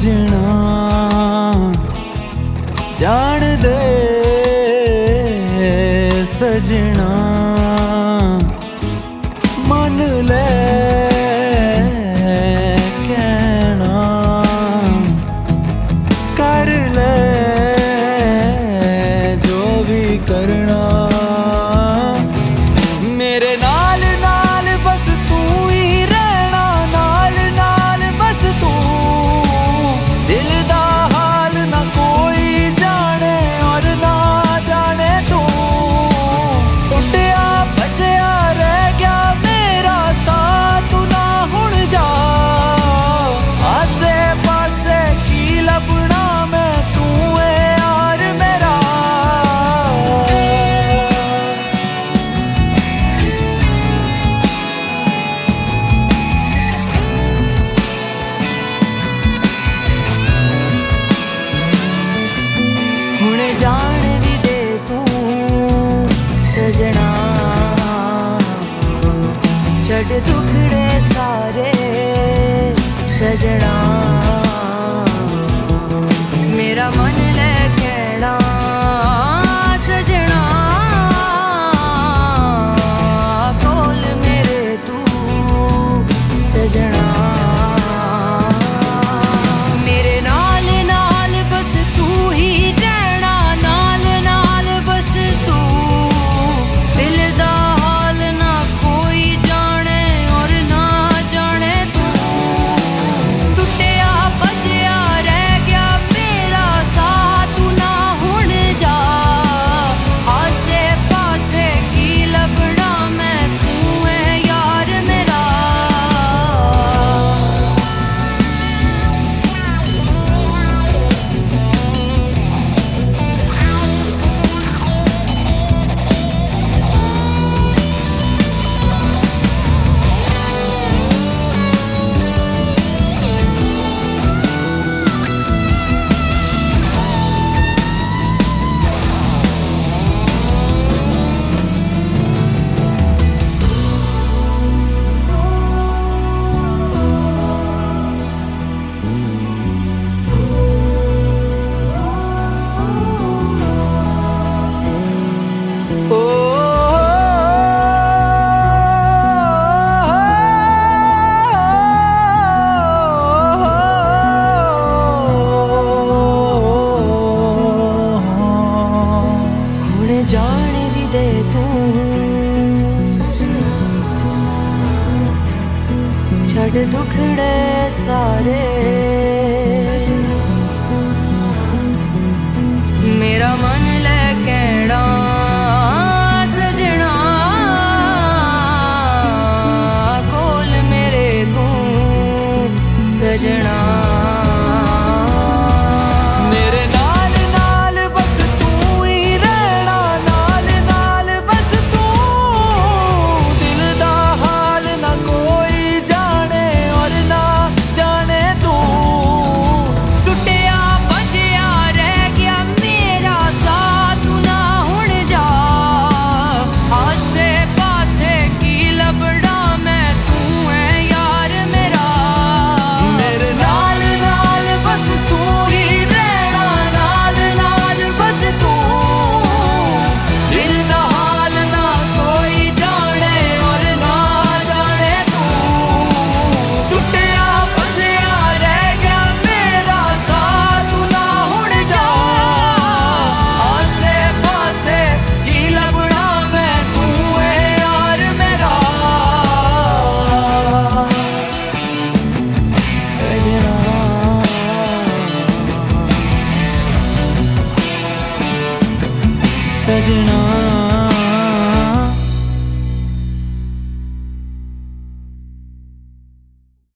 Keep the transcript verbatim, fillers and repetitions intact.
सजना जान दे सजना मन ले कहना कर ले जो भी करना मेरे नाल नाल बस तू ही रहना नाल नाल बस तू दिल दा हाल ना कोई जाने और ना जाने तू टुटिया बचया रह गया मेरा साथ तू ना हुण जा आसे पासे की लभना मैं तू है यार मेरा हुण जान भी दे तू सजना छड़ दुखड़े सारे सजना मेरा मन ले कहना सजना कोल मेरे तू सजना मेरे नाल नाल बस तू ही रहना नाल नाल बस तू दिल दा हाल ना कोई जाने और ना जाने तू टुटिया बचया रह गया मेरा साथ तू ना हुण जा आसे पासे की लभना मैं तू है यार मेरा जान भी दे तू छड़ दुखड़े सारे मेरा मन ले कहना सजना कोल मेरे तू सजना मेरे नाल नाल बस तू ही रहना नाल नाल बस तू दिल दा हाल ना कोई जाने और ना जाने तू टुटिया बचया रह गया मेरा साथ तू ना हुण जा आसे पासे की लभना मैं तू है यार मेरा मेरे नाल नाल बस तू ही रहना नाल नाल बस तू दिल दा हाल ना कोई जाने और ना जाने तू टुटिया बचया रह गया मेरा साथ तू ना हुण जा आसे पासे की लभना मैं तू है यार मेरा सजना सजना